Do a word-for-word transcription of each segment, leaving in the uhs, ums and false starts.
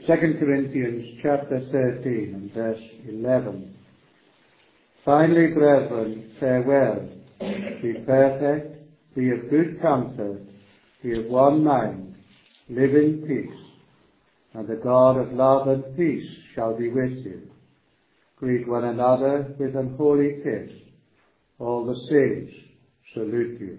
Second Corinthians chapter thirteen and verse eleven. Finally, brethren, farewell. Be perfect, be of good comfort, be of one mind, live in peace, and the God of love and peace shall be with you. Greet one another with an holy kiss. All the saints salute you.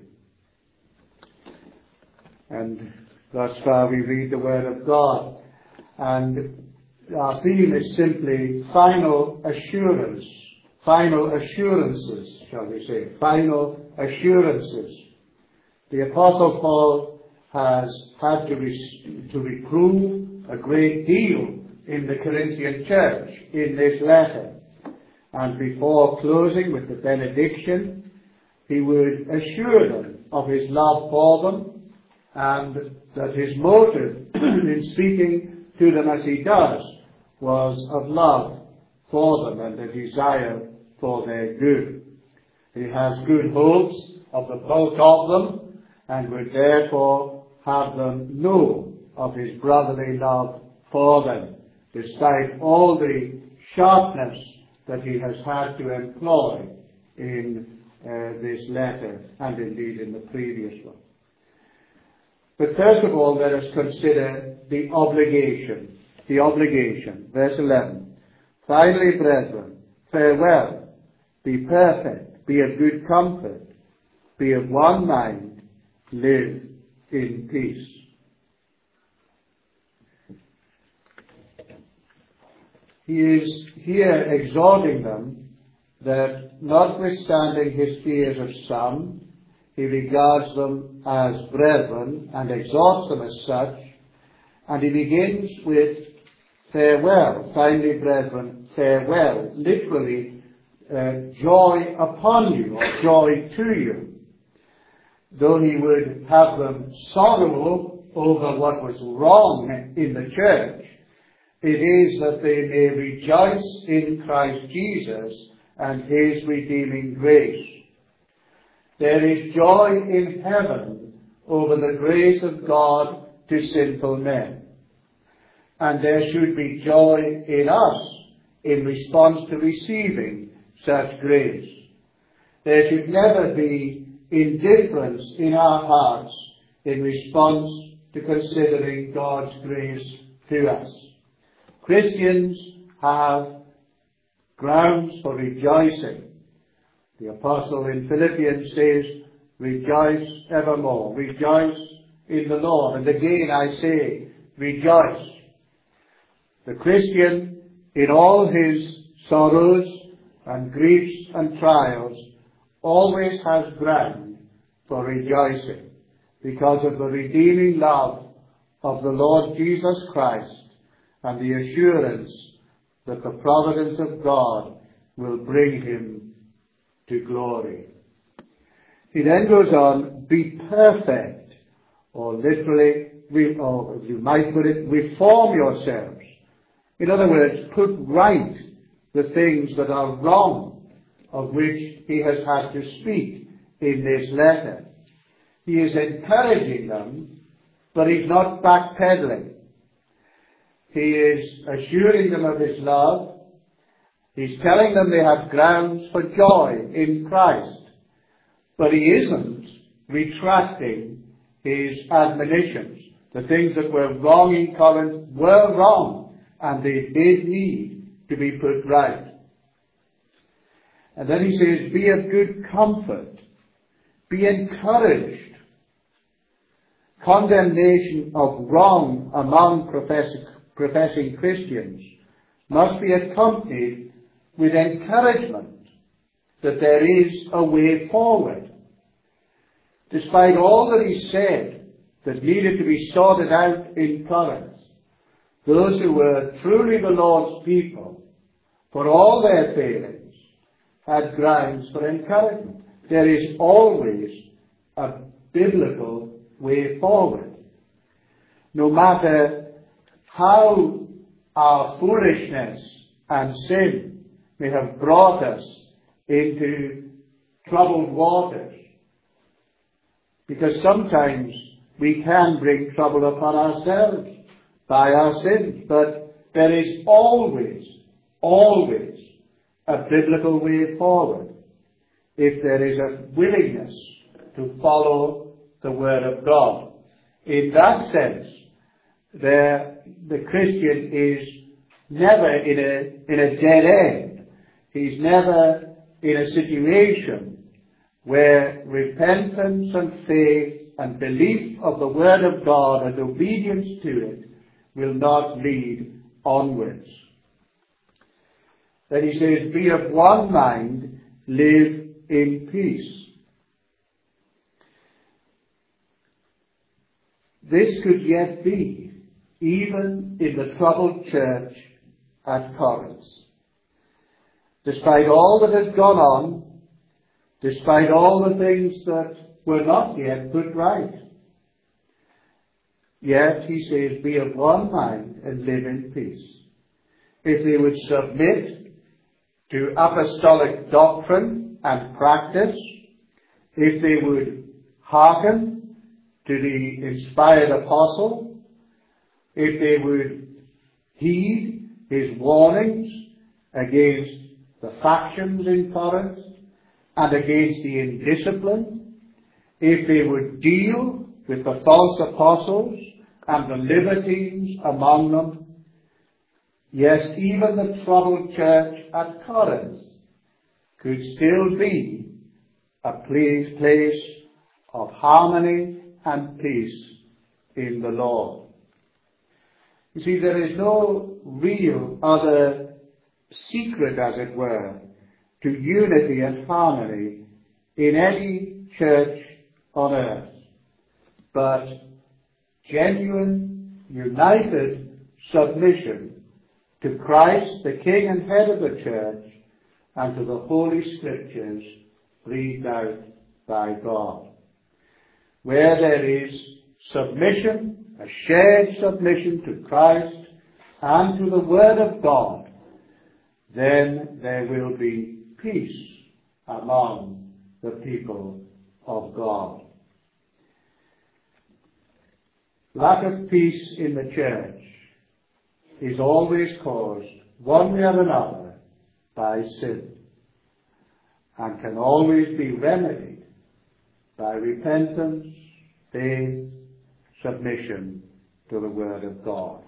And thus far we read the Word of God, and our theme is simply final assurance. Final assurances, shall we say. Final assurances. The Apostle Paul has had to, re- to reprove a great deal in the Corinthian church in this letter. And before closing with the benediction, he would assure them of his love for them, and that his motive in speaking to them as he does was of love for them and a desire for their good. He has good hopes of the bulk of them, and would therefore have them know of his brotherly love for them, despite all the sharpness that he has had to employ in uh, this letter, and indeed in the previous one. But first of all, let us consider the obligation. The obligation. Verse eleven. Finally, brethren, farewell. Be perfect, be of good comfort, be of one mind, live in peace. He is here exhorting them that notwithstanding his fears of some, he regards them as brethren and exhorts them as such, and he begins with farewell. Finally, brethren, farewell. Literally, Uh, joy upon you, or joy to you. Though he would have them sorrow over what was wrong in the church, it is that they may rejoice in Christ Jesus and his redeeming grace. There is joy in heaven over the grace of God to sinful men. And there should be joy in us in response to receiving such grace. There should never be indifference in our hearts in response to considering God's grace to us. Christians have grounds for rejoicing. The apostle in Philippians says, rejoice evermore. Rejoice in the Lord. And again I say, rejoice. The Christian, in all his sorrows and griefs and trials, always has ground for rejoicing because of the redeeming love of the Lord Jesus Christ and the assurance that the providence of God will bring him to glory. He then goes on, be perfect, or literally, or you might put it, reform yourselves. In other words, put right the things that are wrong, of which he has had to speak in this letter. He is encouraging them, but he's not backpedaling. He is assuring them of his love. He's telling them they have grounds for joy in Christ, but he isn't retracting his admonitions. The things that were wrong in Corinth were wrong, and they did need to be put right. And then he says, be of good comfort, be encouraged. Condemnation of wrong among professing, professing Christians must be accompanied with encouragement that there is a way forward. Despite all that he said that needed to be sorted out in Corinth, those who were truly the Lord's people, for all their failings, had grounds for encouragement. There is always a biblical way forward. No matter how our foolishness and sin may have brought us into troubled waters, because sometimes we can bring trouble upon ourselves by our sins. But there is always, always a biblical way forward if there is a willingness to follow the Word of God. In that sense, there, the Christian is never in a, in a dead end. He's never in a situation where repentance and faith and belief of the Word of God and obedience to it will not lead onwards. Then he says, be of one mind, live in peace. This could yet be, even in the troubled church at Corinth. Despite all that had gone on, despite all the things that were not yet put right, yet he says, be of one mind and live in peace. If they would submit to apostolic doctrine and practice, if they would hearken to the inspired apostle, if they would heed his warnings against the factions in Corinth and against the indisciplined, if they would deal with the false apostles and the libertines among them, yes, even the troubled church at Corinth could still be a place, place of harmony and peace in the Lord. You see, there is no real other secret, as it were, to unity and harmony in any church on earth, but genuine, united submission to Christ, the King and Head of the church, and to the Holy Scriptures breathed out by God. Where there is submission, a shared submission to Christ and to the Word of God, then there will be peace among the people of God. Lack of peace in the church is always caused, one way or another, by sin, and can always be remedied by repentance, faith, submission to the Word of God.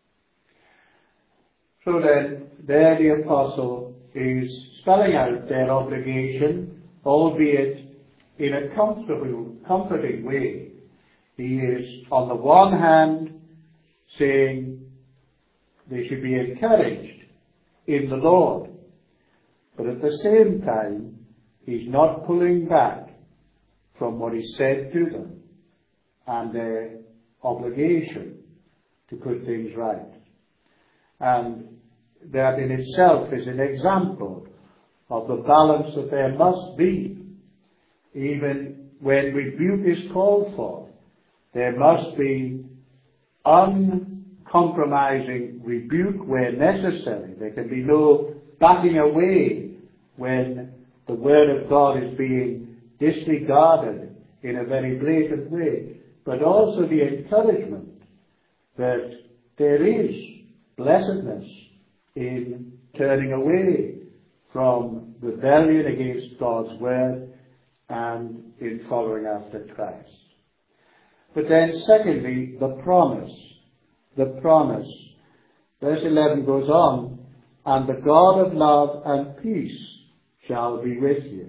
So then, there the apostle is spelling out their obligation, albeit in a comfortable, comforting way. He is, on the one hand, saying they should be encouraged in the Lord, but at the same time, he's not pulling back from what he said to them and their obligation to put things right. And that in itself is an example of the balance that there must be. Even when rebuke is called for, there must be uncompromising rebuke where necessary. There can be no backing away when the Word of God is being disregarded in a very blatant way, but also the encouragement that there is blessedness in turning away from rebellion against God's Word and in following after Christ. But then secondly, the promise. The promise. Verse eleven goes on, and the God of love and peace shall be with you.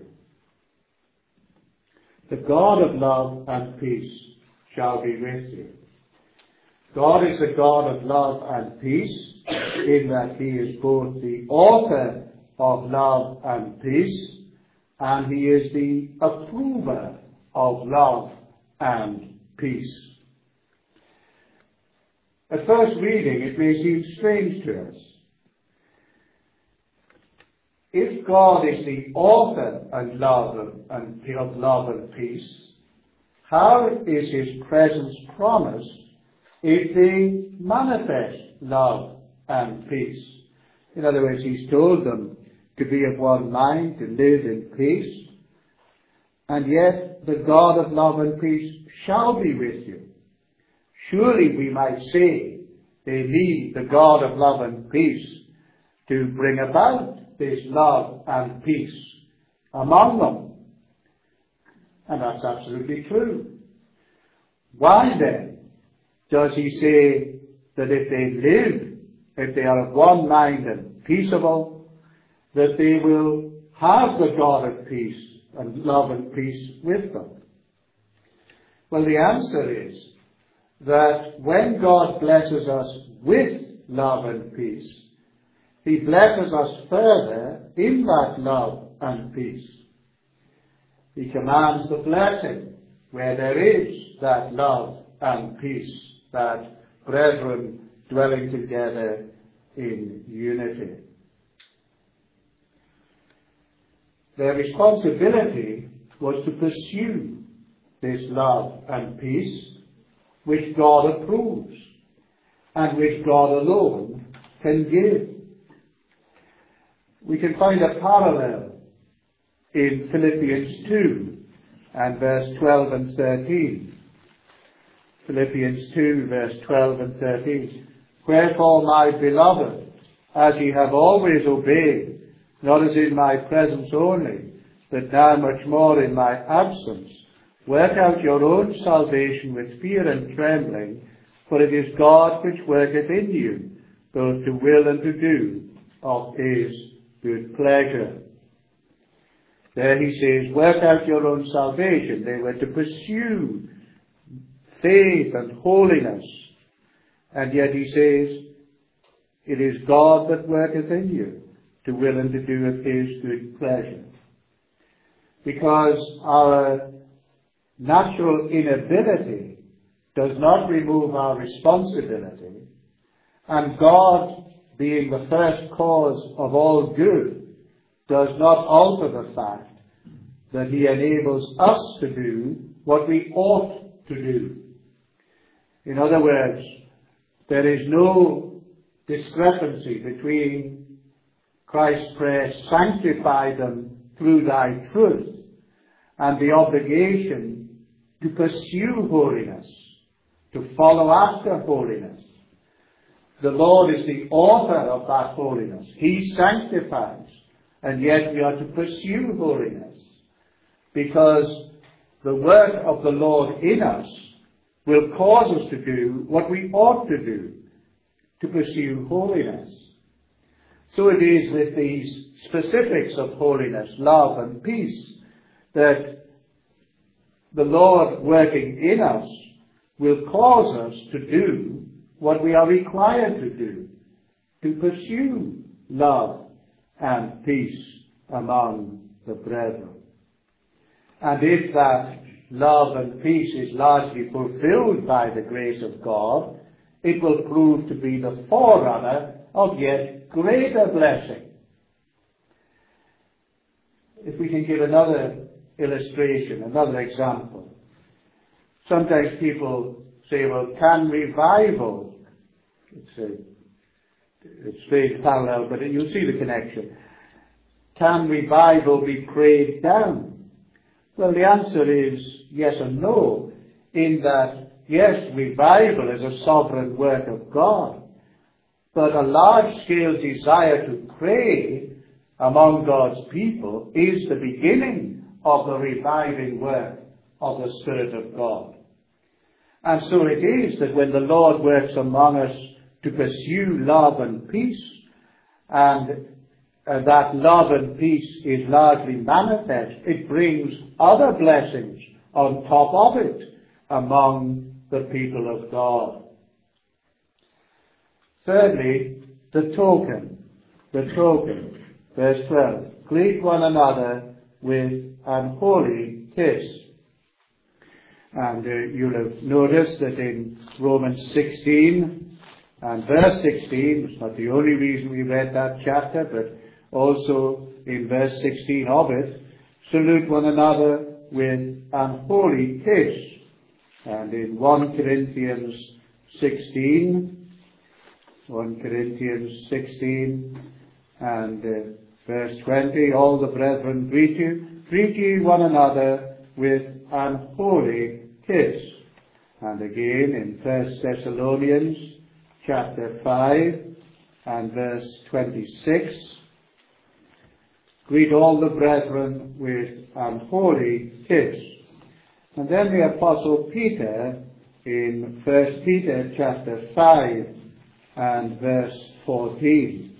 The God of love and peace shall be with you. God is the God of love and peace, in that he is both the author of love and peace, and he is the approver of love and peace. At first reading, it may seem strange to us. If God is the author and love and, and, of love and peace, how is his presence promised if they manifest love and peace? In other words, he's told them to be of one mind, to live in peace, and yet the God of love and peace shall be with you. Surely we might say they need the God of love and peace to bring about this love and peace among them. And that's absolutely true. Why then does he say that if they live, if they are of one mind and peaceable, that they will have the God of peace and love and peace with them? Well, the answer is that when God blesses us with love and peace, he blesses us further in that love and peace. He commands the blessing where there is that love and peace, that brethren dwelling together in unity. Their responsibility was to pursue this love and peace which God approves and which God alone can give. We can find a parallel in Philippians two and verse twelve and thirteen. Philippians two verse twelve and thirteen. Wherefore, my beloved, as ye have always obeyed, not as in my presence only, but now much more in my absence, work out your own salvation with fear and trembling, for it is God which worketh in you, both to will and to do of his good pleasure. There he says, work out your own salvation. They were to pursue faith and holiness. And yet he says, it is God that worketh in you, to will and to do of his good pleasure. Because our natural inability does not remove our responsibility, and God, being the first cause of all good, does not alter the fact that he enables us to do what we ought to do. In other words, there is no discrepancy between Christ's prayer, sanctify them through thy truth, and the obligation to pursue holiness, to follow after holiness. The Lord is the author of that holiness. He sanctifies, and yet we are to pursue holiness, because the work of the Lord in us will cause us to do what we ought to do, to pursue holiness. So it is with these specifics of holiness, love and peace, that the Lord working in us will cause us to do what we are required to do, to pursue love and peace among the brethren. And if that love and peace is largely fulfilled by the grace of God, it will prove to be the forerunner of yet greater blessing. If we can give another illustration, another example. Sometimes people say, well, can revival, it's a, a strange parallel, but you'll see the connection. Can revival be prayed down? Well, the answer is yes and no, in that, yes, revival is a sovereign work of God, but a large-scale desire to pray among God's people is the beginning of the reviving work of the Spirit of God. And so it is that when the Lord works among us to pursue love and peace, and uh, that love and peace is largely manifest, it brings other blessings on top of it among the people of God. Thirdly, the token. The token. Verse twelve. Greet one another with an holy kiss. And uh, you'll have noticed that in Romans sixteen and verse sixteen, it's not the only reason we read that chapter, but also in verse sixteen of it, salute one another with an holy kiss. And in First Corinthians sixteen, First Corinthians sixteen and uh, verse twenty, all the brethren greet you, greet ye one another with an holy kiss. And again in First Thessalonians chapter five and verse twenty-six. Greet all the brethren with an holy kiss. And then the Apostle Peter in First Peter chapter five and verse fourteen.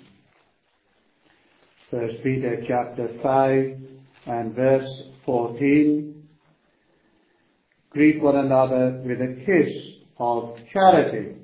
First Peter chapter five and verse fourteen. Greet one another with a kiss of charity.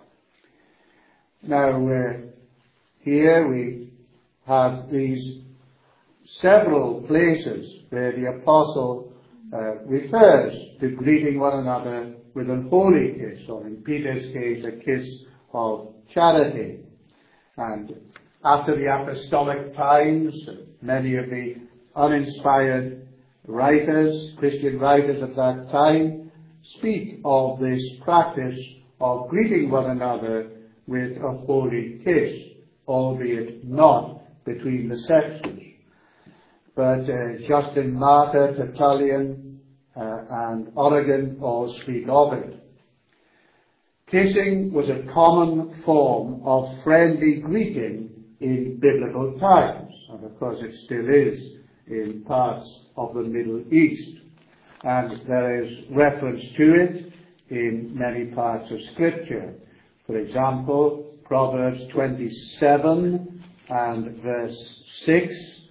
Now, uh, here we have these several places where the apostle uh, refers to greeting one another with an holy kiss, or in Peter's case, a kiss of charity. And after the apostolic times, many of the uninspired writers, Christian writers of that time, speak of this practice of greeting one another with a holy kiss, albeit not between the sexes. But uh, Justin Martyr, Tertullian, uh, and Origen all speak of it. Kissing was a common form of friendly greeting in biblical times, and of course it still is in parts of the Middle East. And there is reference to it in many parts of Scripture. For example, Proverbs twenty-seven and verse six.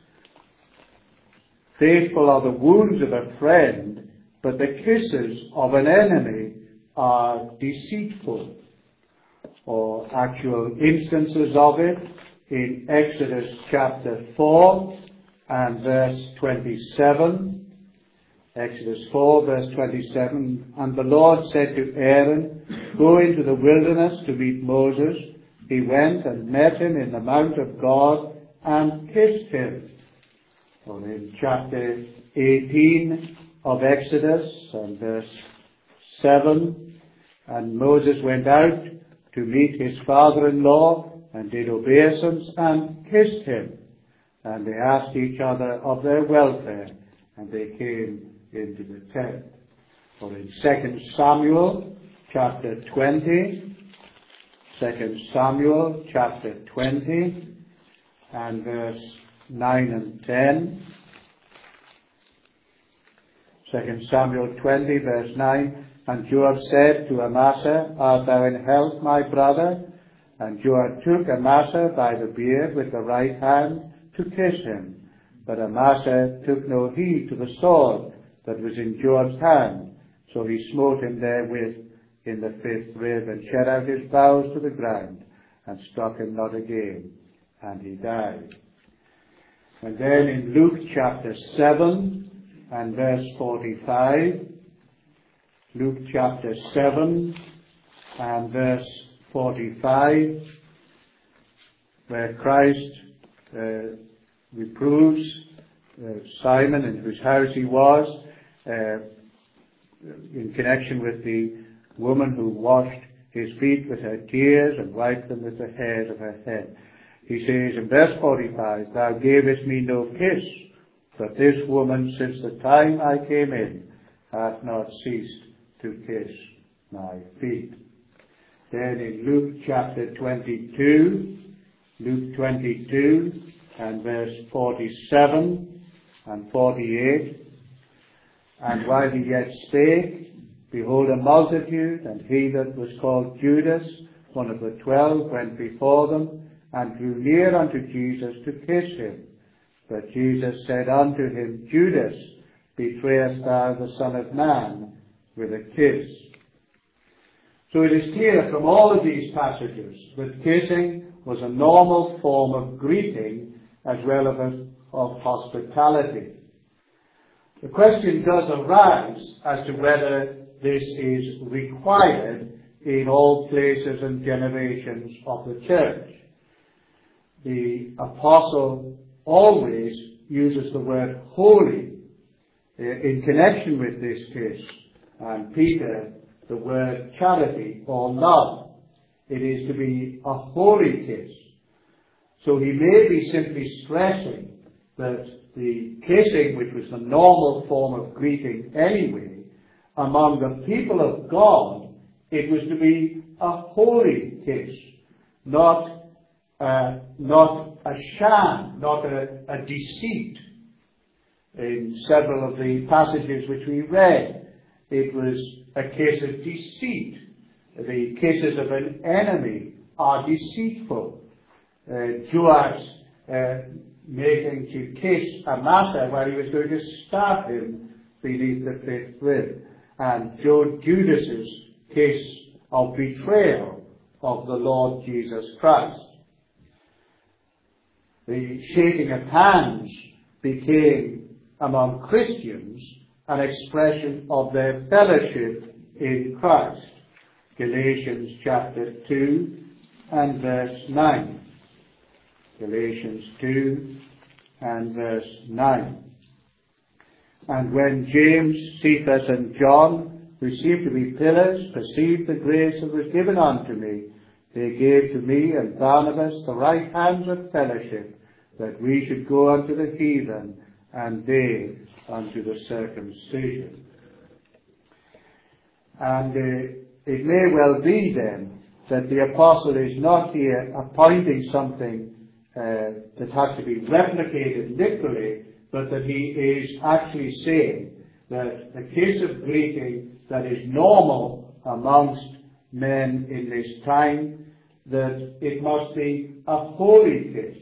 Faithful are the wounds of a friend, but the kisses of an enemy are deceitful. Or actual instances of it in Exodus chapter four and verse twenty-seven. Exodus four verse twenty-seven. And the Lord said to Aaron, go into the wilderness to meet Moses. He went and met him in the mount of God and kissed him. Or in chapter eighteen of Exodus and verse seven. And Moses went out to meet his father-in-law and did obeisance and kissed him. And they asked each other of their welfare, and they came into the tent. Or in Second Samuel chapter twenty, Second Samuel chapter twenty and verse nine and ten. Second Samuel twenty verse nine. And Joab said to Amasa, art thou in health, my brother? And Joab took Amasa by the beard with the right hand to kiss him. But Amasa took no heed to the sword that was in Joab's hand. So he smote him therewith in the fifth rib, and shed out his bowels to the ground, and struck him not again, and he died. And then in Luke chapter seven and verse forty-five, Luke chapter seven and verse forty-five, where Christ uh, reproves uh, Simon, in whose house he was, uh, in connection with the woman who washed his feet with her tears and wiped them with the hairs of her head. He says in verse forty-five, thou gavest me no kiss, but this woman, since the time I came in, hath not ceased to kiss my feet. Then in Luke chapter twenty-two, Luke twenty-two and verse forty-seven and forty-eight, and while he yet spake, behold, a multitude, and he that was called Judas, one of the twelve, went before them, and drew near unto Jesus to kiss him. But Jesus said unto him, Judas, betrayest thou the Son of Man with a kiss? So it is clear from all of these passages that kissing was a normal form of greeting as well as of hospitality. The question does arise as to whether this is required in all places and generations of the church. The apostle always uses the word holy in connection with this kiss, and Peter the word charity or love. It is to be a holy kiss. So he may be simply stressing that the kissing, which was the normal form of greeting anyway, among the people of God, it was to be a holy kiss. not, uh, not a sham, not a, a deceit. In several of the passages which we read, it was a case of deceit. The kisses of an enemy are deceitful. Uh, Joab's uh, making to kiss Amasa while he was going to stab him beneath the fifth rib. And Judas's kiss of betrayal of the Lord Jesus Christ. The shaking of hands became, among Christians, an expression of their fellowship in Christ. Galatians chapter two and verse nine. Galatians two and verse nine. And when James, Cephas, and John, who seemed to be pillars, perceived the grace that was given unto me, they gave to me and Barnabas the right hands of fellowship, that we should go unto the heathen, and they unto the circumcision. And uh, it may well be then that the apostle is not here appointing something uh, that has to be replicated literally, but that he is actually saying that the kiss of greeting that is normal amongst men in this time, that it must be a holy kiss.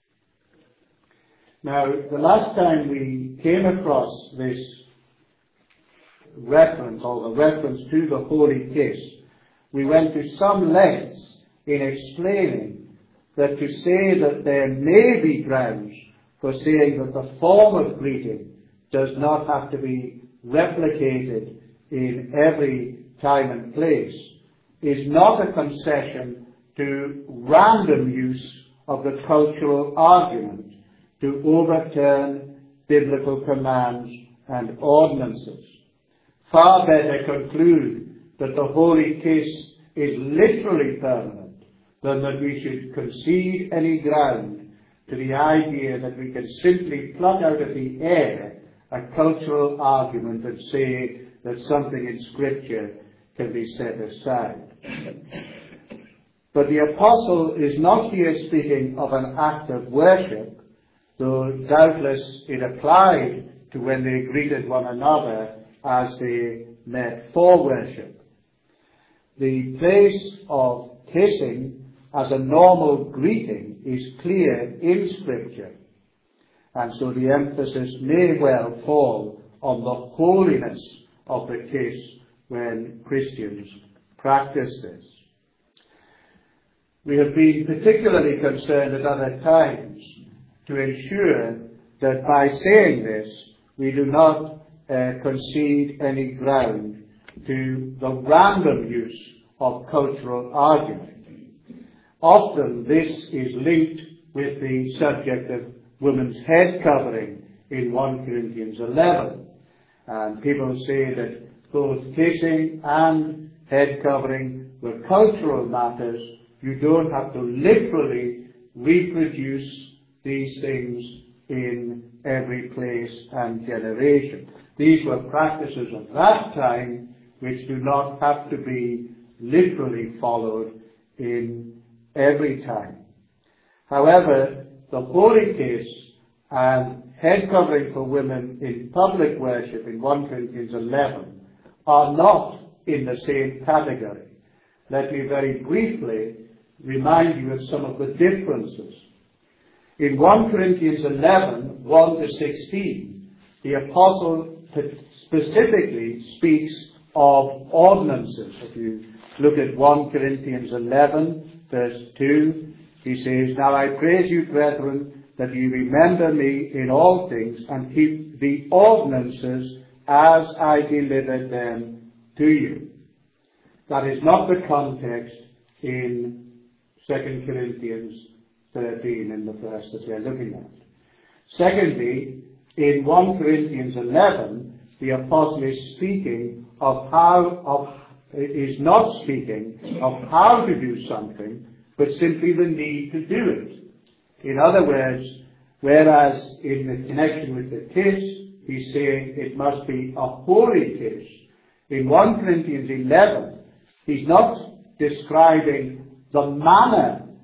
Now, the last time we came across this reference, or the reference to the holy kiss, we went to some lengths in explaining that to say that there may be grounds for saying that the form of greeting does not have to be replicated in every time and place is not a concession to random use of the cultural argument to overturn biblical commands and ordinances. Far better conclude that the holy kiss is literally permanent than that we should concede any ground to the idea that we can simply pluck out of the air a cultural argument and say that something in Scripture can be set aside. But the apostle is not here speaking of an act of worship, though doubtless it applied to when they greeted one another as they met for worship. The place of kissing as a normal greeting is clear in Scripture, and so the emphasis may well fall on the holiness of the kiss when Christians practice this. We have been particularly concerned at other times to ensure that by saying this, we do not uh, concede any ground to the random use of cultural argument. Often this is linked with the subject of women's head covering in First Corinthians eleven. And people say that both kissing and head covering were cultural matters. You don't have to literally reproduce these things in every place and generation. These were practices of that time which do not have to be literally followed in every time. However, the holy kiss and head covering for women in public worship in First Corinthians eleven are not in the same category. Let me very briefly remind you of some of the differences. In First Corinthians eleven, one to sixteen, the apostle specifically speaks of ordinances. If you look at First Corinthians eleven, verse two, he says, "Now I praise you, brethren, that you remember me in all things, and keep the ordinances as I delivered them to you." That is not the context in Second Corinthians thirteen in the verse that we are looking at. Secondly, in First Corinthians eleven, the apostle is speaking of how, of, is not speaking of how to do something, but simply the need to do it. In other words, whereas in the connection with the kiss, he's saying it must be a holy kiss, in First Corinthians eleven, he's not describing the manner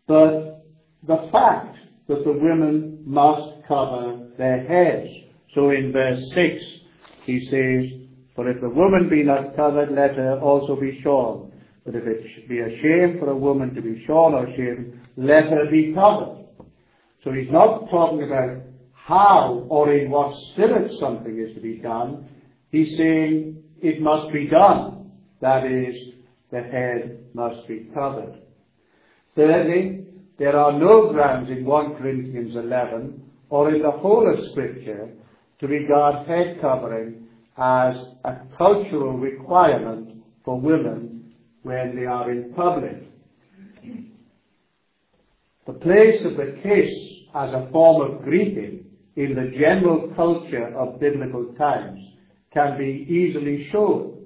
but the fact that the women must cover their heads. So in verse six, he says, "For if the woman be not covered, let her also be shorn. But if it be a shame for a woman to be shorn or shaven, let her be covered." So he's not talking about how or in what spirit something is to be done. He's saying it must be done. That is, the head must be covered. Thirdly, there are no grounds in First Corinthians eleven or in the whole of Scripture to regard head covering as a cultural requirement for women when they are in public. The place of the kiss as a form of greeting in the general culture of biblical times can be easily shown.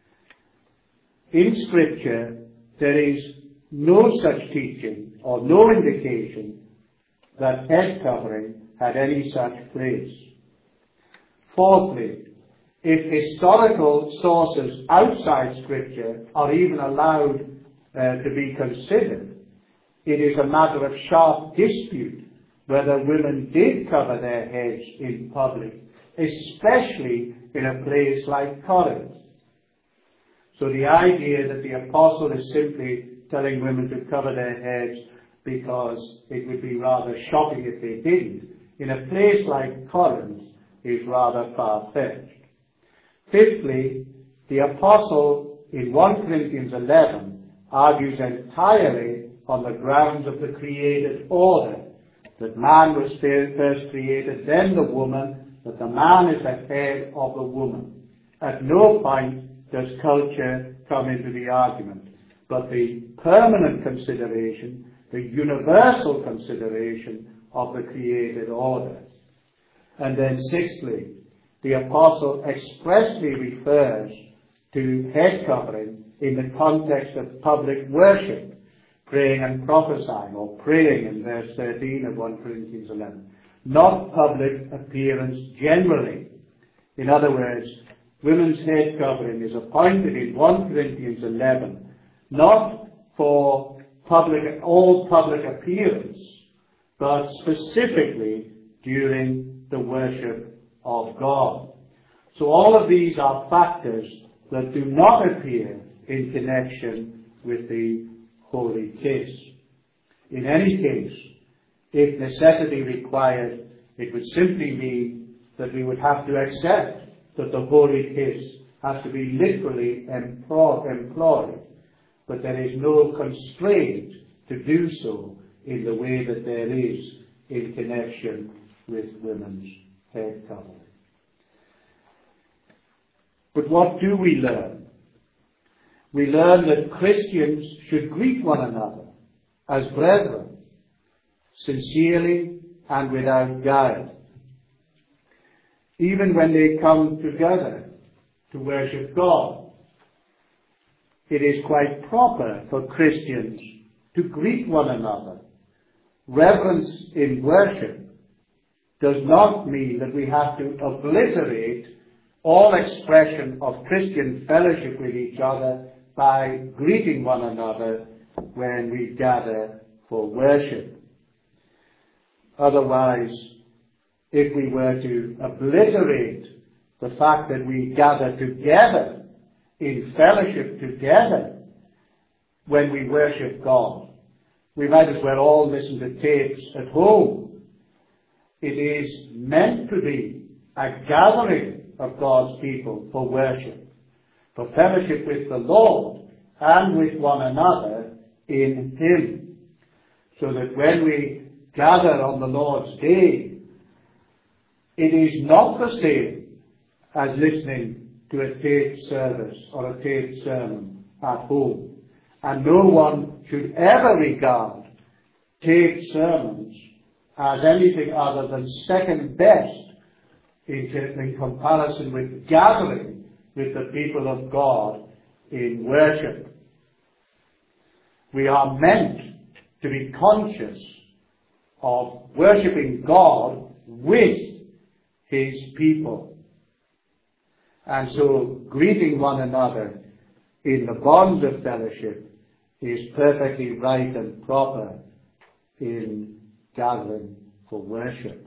In Scripture, there is no such teaching or no indication that head covering had any such place. Fourthly, if historical sources outside Scripture are even allowed uh, to be considered, it is a matter of sharp dispute whether women did cover their heads in public, especially in a place like Corinth. So the idea that the apostle is simply telling women to cover their heads because it would be rather shocking if they didn't, in a place like Corinth, is rather far-fetched. Fifthly, the apostle in First Corinthians eleven argues entirely on the grounds of the created order, that man was first created, then the woman, that the man is the head of the woman. At no point does culture come into the argument, but the permanent consideration, the universal consideration of the created order. And then sixthly, the apostle expressly refers to head covering in the context of public worship, praying and prophesying, or praying in verse thirteen of First Corinthians eleven, not public appearance generally. In other words, women's head covering is appointed in First Corinthians eleven not for public, all public appearance, but specifically during the worship of God. So all of these are factors that do not appear in connection with the holy kiss. In any case, if necessity required, it would simply mean that we would have to accept that the holy kiss has to be literally employed, but there is no constraint to do so in the way that there is in connection with women's head covering. But what do we learn? We learn that Christians should greet one another as brethren, sincerely and without guile, even when they come together to worship God. It is quite proper for Christians to greet one another. Reverence in worship does not mean that we have to obliterate all expression of Christian fellowship with each other by greeting one another when we gather for worship. Otherwise, if we were to obliterate the fact that we gather together in fellowship together when we worship God, we might as well all listen to tapes at home. It is meant to be a gathering of God's people for worship, for fellowship with the Lord and with one another in Him. So that when we gather on the Lord's Day, it is not the same as listening to a taped service or a taped sermon at home. And no one should ever regard taped sermons as anything other than second best in, in comparison with gathering with the people of God in worship. We are meant to be conscious of worshipping God with His people. And so greeting one another in the bonds of fellowship is perfectly right and proper in gathering for worship.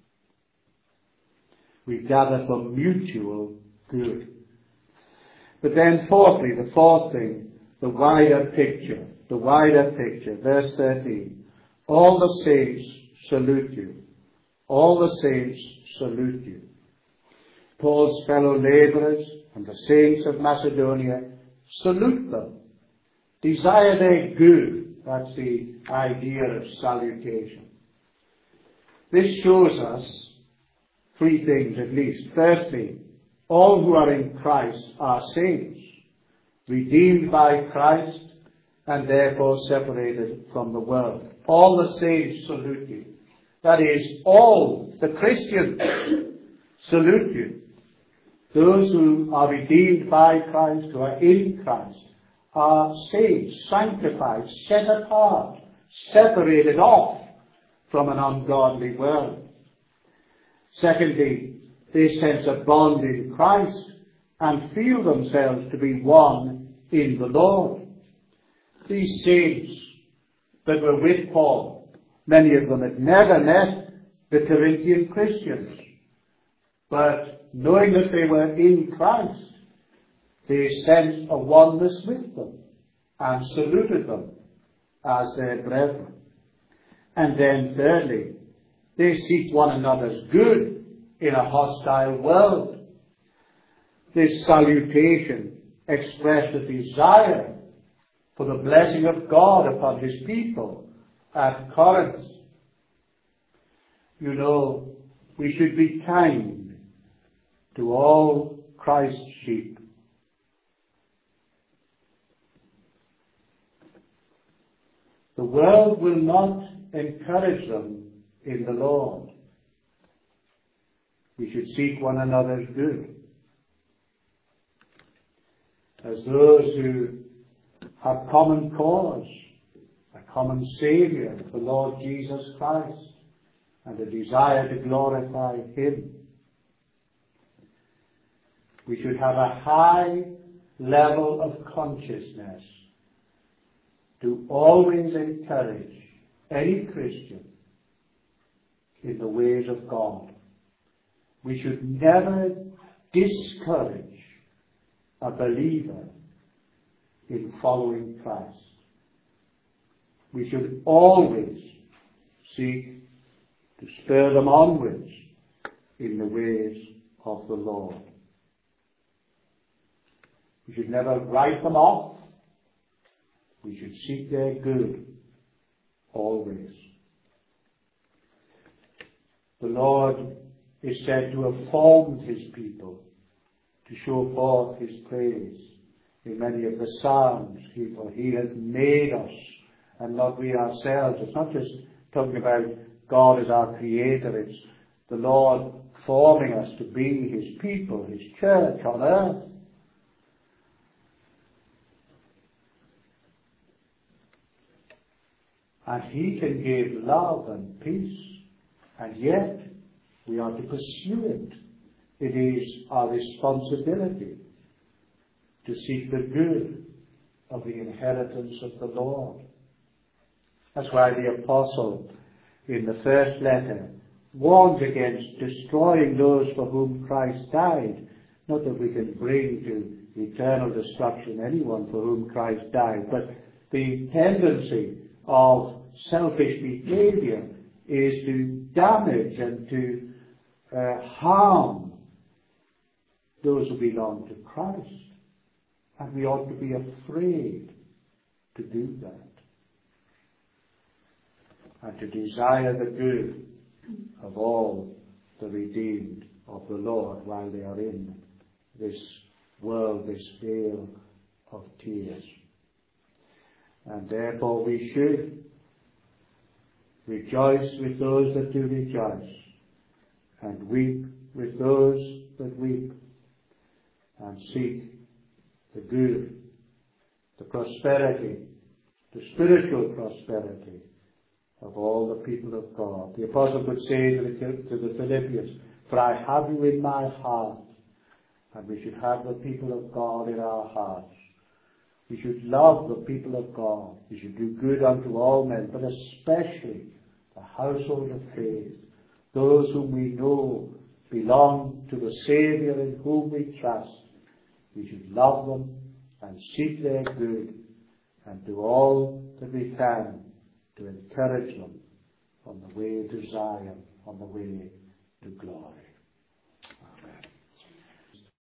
We gather for mutual good. But then fourthly, the fourth thing, the wider picture, the wider picture, verse thirteen. All the saints salute you. All the saints salute you. Paul's fellow laborers and the saints of Macedonia salute them. Desire their good. That's the idea of salutation. This shows us three things at least. Firstly, all who are in Christ are saints, redeemed by Christ and therefore separated from the world. All the saints salute you. That is, all the Christians salute you. Those who are redeemed by Christ, who are in Christ, are saints, sanctified, set apart, separated off from an ungodly world. Secondly, they sense a bond in Christ and feel themselves to be one in the Lord. These saints that were with Paul, many of them had never met the Corinthian Christians, but knowing that they were in Christ, they sensed a oneness with them and saluted them as their brethren. And then thirdly, they seek one another's good in a hostile world. This salutation expressed a desire for the blessing of God upon his people at Corinth. You know, we should be kind to all Christ's sheep. The world will not encourage them in the Lord. We should seek one another's good. As those who have common cause, a common Saviour, the Lord Jesus Christ, and a desire to glorify him. We should have a high level of consciousness to always encourage any Christian in the ways of God. We should never discourage a believer in following Christ. We should always seek to spur them onwards in the ways of the Lord. We should never write them off. We should seek their good always. The Lord is said to have formed his people to show forth his praise. In many of the Psalms, he, for he has made us and not we ourselves. It's not just talking about God as our creator, it's the Lord forming us to be his people, his church on earth. And he can give love and peace, and yet we are to pursue it. It is our responsibility to seek the good of the inheritance of the Lord. That's why the apostle in the first letter warns against destroying those for whom Christ died. Not that we can bring to eternal destruction anyone for whom Christ died, but the tendency of selfish behavior is to damage and to uh, harm those who belong to Christ. And we ought to be afraid to do that. And to desire the good of all the redeemed of the Lord while they are in this world, this vale of tears. And therefore we should rejoice with those that do rejoice, and weep with those that weep, and seek the good, the prosperity, the spiritual prosperity of all the people of God. The apostle could say to the, to the Philippians, "For I have you in my heart," and we should have the people of God in our hearts, We should love the people of God. We should do good unto all men, but especially the household of faith, those whom we know belong to the Saviour in whom we trust. We should love them and seek their good and do all that we can to encourage them on the way to Zion, on the way to glory. Amen.